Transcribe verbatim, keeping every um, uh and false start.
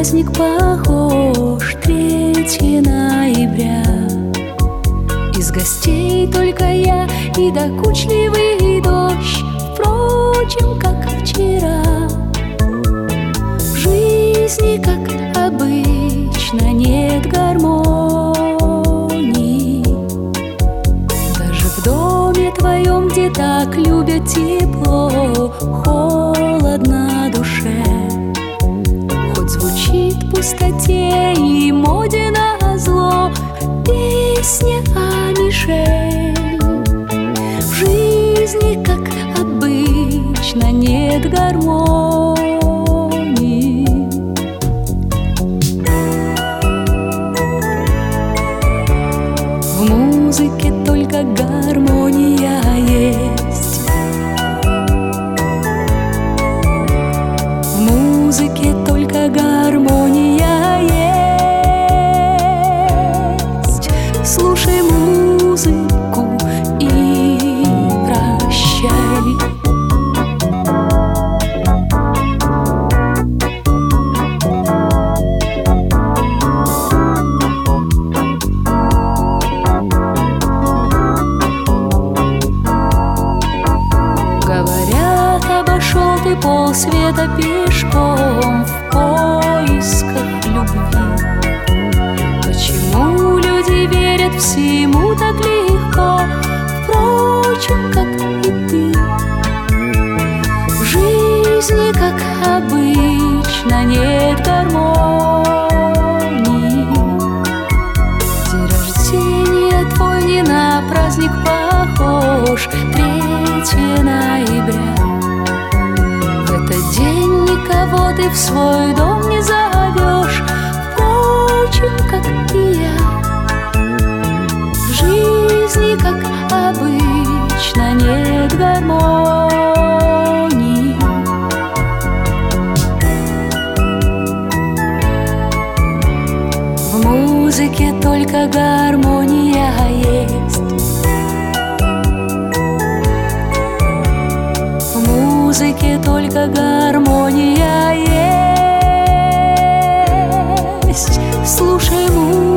праздник похож, третьего ноября. Из гостей только я и докучливый дождь, впрочем, как вчера. В жизни, как обычно, нет гармонии. Даже в доме твоем, где так любят тепло, холодно душе. Хоть звучит в пустоте и моде назло песня о Мишель. В жизни, как обычно, нет гармонии. В музыке только гармония есть. В музыке только гармония есть. Слушай музыку и прощай. Говорят, обошел ты полсвета пешком в поисках любви. Почему люди верят всему так легко, впрочем, как и ты? В жизни, как обычно, нет гармонии. День рождения твой не на праздник похож, третьего ноября. В этот день никого ты в свой дом не зовешь, впрочем, как и я. В жизни, как обычно, нет гармонии. В музыке только гармония есть. В музыке только гармония есть. Слушай музыку